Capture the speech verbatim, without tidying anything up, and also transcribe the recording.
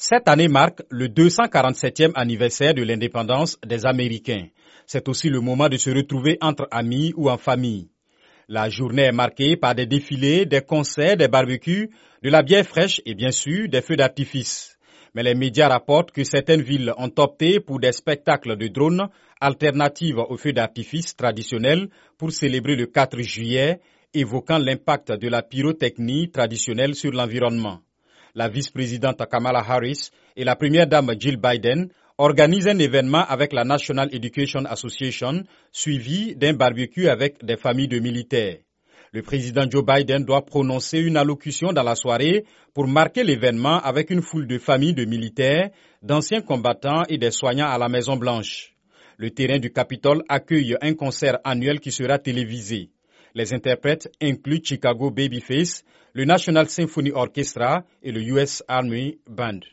Cette année marque le deux cent quarante-septième anniversaire de l'indépendance des Américains. C'est aussi le moment de se retrouver entre amis ou en famille. La journée est marquée par des défilés, des concerts, des barbecues, de la bière fraîche et bien sûr des feux d'artifice. Mais les médias rapportent que certaines villes ont opté pour des spectacles de drones alternatifs aux feux d'artifice traditionnels pour célébrer le quatre juillet, évoquant l'impact de la pyrotechnie traditionnelle sur l'environnement. La vice-présidente Kamala Harris et la première dame Jill Biden organisent un événement avec la National Education Association, suivi d'un barbecue avec des familles de militaires. Le président Joe Biden doit prononcer une allocution dans la soirée pour marquer l'événement avec une foule de familles de militaires, d'anciens combattants et des soignants à la Maison-Blanche. Le terrain du Capitole accueille un concert annuel qui sera télévisé. Les interprètes incluent Chicago Babyface, le National Symphony Orchestra et le U S Army Band.